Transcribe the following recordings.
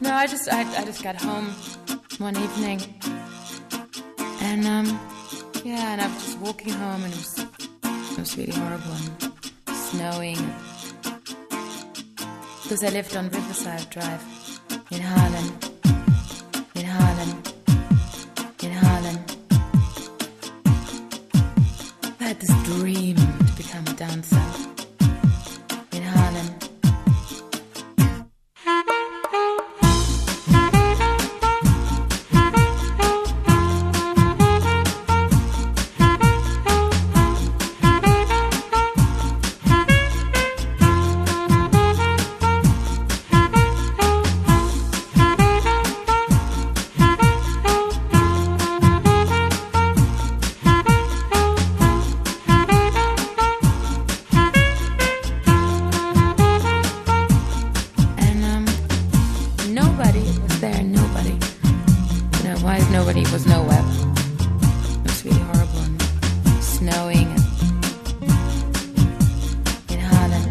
No, I just got home one evening, and and I was just walking home, and it was really horrible and snowing. Because I lived on Riverside Drive in Harlem. I had this dream to become a dancer in Harlem. Nobody was nowhere. It was really horrible and snowing in Harlem.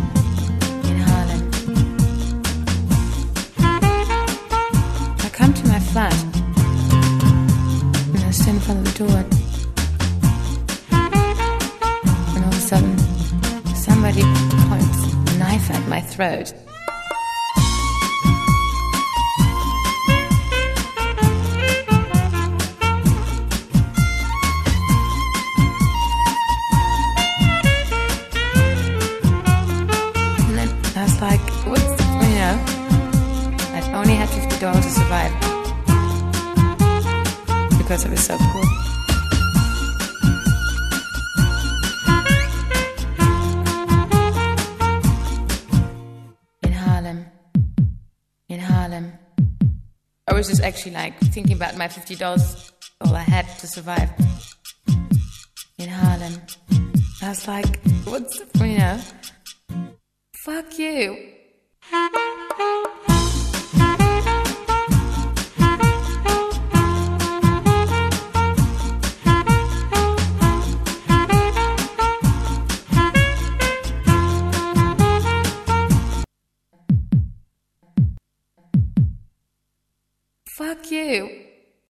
I come to my flat and I stand in front of the door, and all of a sudden somebody points a knife at my throat. Like, I only had $50 to survive because I was so poor. In Harlem, I was just actually like thinking about my $50, all I had to survive. In Harlem, I was like, fuck you.